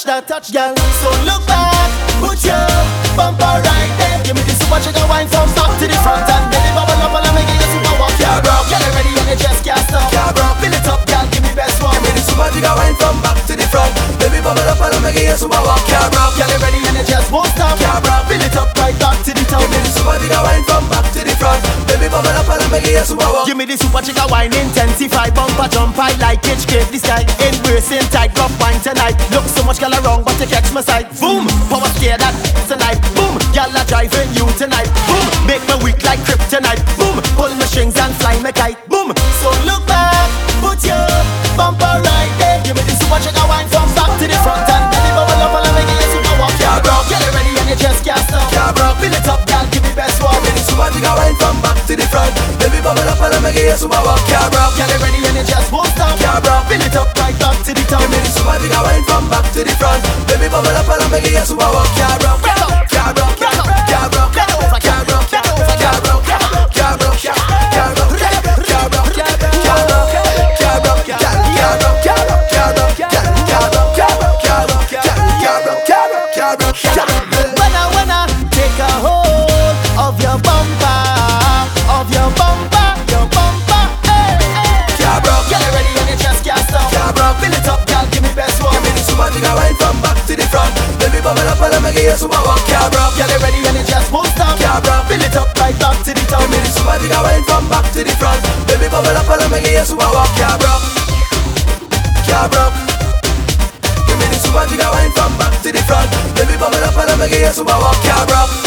touch that touch, girl. So look back, put your bumper right there. Give me the super chicken wine from back to the front and then it bubble up and let me get you super walk. Yeah, bro, get it ready and you just can't stop. Yeah, bro, fill it up, girl, give me best one. Give me the super chicken wine from back to the front. Baby, bubble up and let me get you super walk. Yeah, bro, get it ready and you just won't stop. Yeah, bro, fill it up right back to the top. Give me the super chicken wine from back to the front. Baby, bubble up and let me get you super walk. Give me the super chicken wine intensify, bumper jump, I like it, scrape the sky. Embracing tight, rough wine tonight. Look so much girl around, but you catch my sight. Boom, power steer that tonight. Boom, girl are driving you tonight. Boom, make me weak like kryptonite. Boom, pull my strings and fly my kite. Boom, so look back, put your bumper right there. Give me the super chicken wine from back to the front and then it bubble up and let me get you super walk. Yeah, bro, get it ready and you just can't stop. Yeah, bro, fill it up, girl, give me best one. Give me the super chicken wine from back to the front. Baby, bubble up and let me get you super walk. Yeah, bro, get it ready and you just won't stop. Yeah, bro, fill it up right back to the top. Give me the super chicken wine from back to the front. Baby, bubble up and let me get you super walk. Yeah, bro, yeah, bro, yeah, bro, get over, yeah, bro, get over, yeah, bro, yeah, bro, yeah, bro, yeah, bro, when I take a hold of your bumper, hey, yeah, bro, get it ready and you just can't stop. Yeah, bro, fill it up, girl, give me best one. Give me the super chicken wine from back to the front. Baby, bubble up and let me get you super walk. Yeah, bro, get it ready and you just won't stop. Yeah, bro, fill it up right back to the top. Give me the super chicken wine from back to the front. Baby, bubble up and let me get you super walk. Yeah, bro, yeah, bro. Give me the super chicken wine from back to the front. Baby, bubble up and let me get you super walk. Yeah, bro.